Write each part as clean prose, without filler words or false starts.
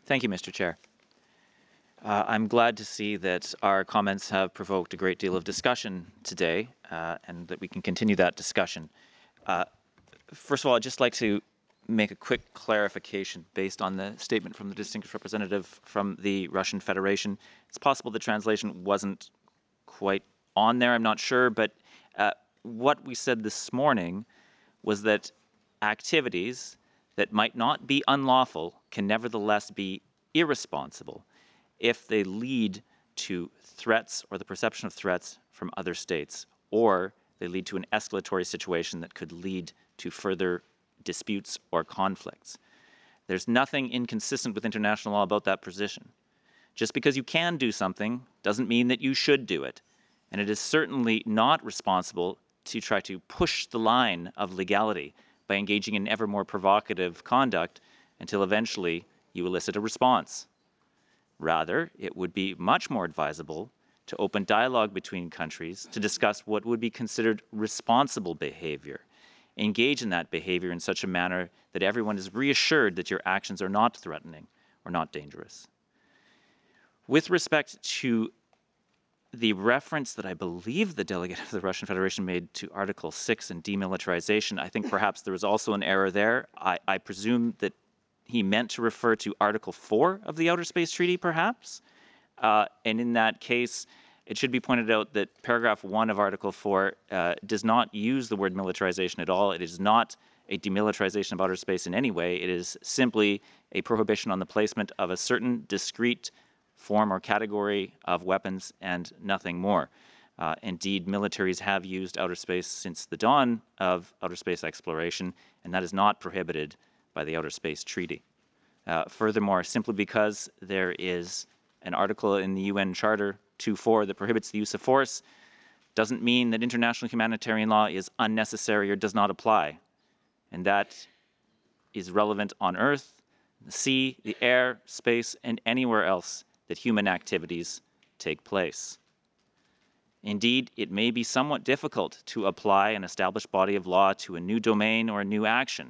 Thank you, Mr. Chair. I'm glad to see that our comments have provoked a great deal of discussion today and that we can continue that discussion. First of all, I'd just like to make a quick clarification based on the statement from the distinguished representative from the Russian Federation. It's possible the translation wasn't quite on there, I'm not sure, but what we said this morning was that activities that might not be unlawful can nevertheless be irresponsible if they lead to threats or the perception of threats from other states, or they lead to an escalatory situation that could lead to further disputes or conflicts. There's nothing inconsistent with international law about that position. Just because you can do something doesn't mean that you should do it. And it is certainly not responsible to try to push the line of legality by engaging in ever more provocative conduct until eventually you elicit a response. Rather, it would be much more advisable to open dialogue between countries to discuss what would be considered responsible behavior. Engage in that behavior in such a manner that everyone is reassured that your actions are not threatening or not dangerous. With respect to the reference that I believe the delegate of the Russian Federation made to Article 6 and demilitarization, I think perhaps there was also an error there. I presume that he meant to refer to Article 4 of the Outer Space Treaty, perhaps. And in that case, it should be pointed out that paragraph 1 of Article 4 does not use the word militarization at all. It is not a demilitarization of outer space in any way. It is simply a prohibition on the placement of a certain discrete form or category of weapons and nothing more. Indeed, militaries have used outer space since the dawn of outer space exploration, and that is not prohibited by the Outer Space Treaty. Furthermore, simply because there is an article in the UN Charter 2.4 that prohibits the use of force doesn't mean that international humanitarian law is unnecessary or does not apply. And that is relevant on Earth, the sea, the air, space, and anywhere else that human activities take place. Indeed, it may be somewhat difficult to apply an established body of law to a new domain or a new action.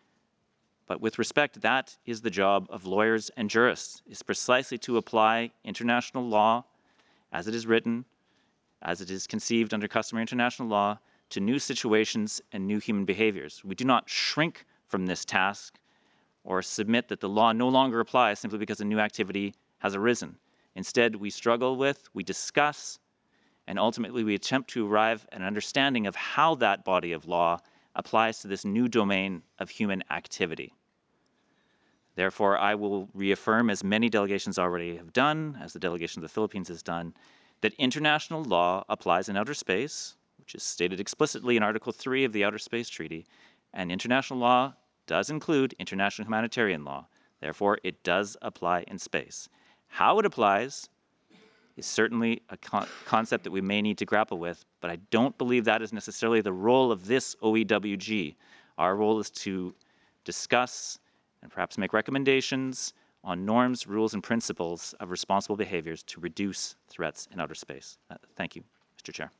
But with respect, that is the job of lawyers and jurists, is precisely to apply international law as it is written, as it is conceived under customary international law, to new situations and new human behaviors. We do not shrink from this task or submit that the law no longer applies simply because a new activity has arisen. Instead, we struggle with, we discuss, and ultimately we attempt to arrive at an understanding of how that body of law applies to this new domain of human activity. Therefore, I will reaffirm, as many delegations already have done, as the delegation of the Philippines has done, that international law applies in outer space, which is stated explicitly in Article 3 of the Outer Space Treaty, and international law does include international humanitarian law. Therefore, it does apply in space. How it applies is certainly a concept that we may need to grapple with, but I don't believe that is necessarily the role of this OEWG. Our role is to discuss and perhaps make recommendations on norms, rules, and principles of responsible behaviors to reduce threats in outer space. Thank you, Mr. Chair.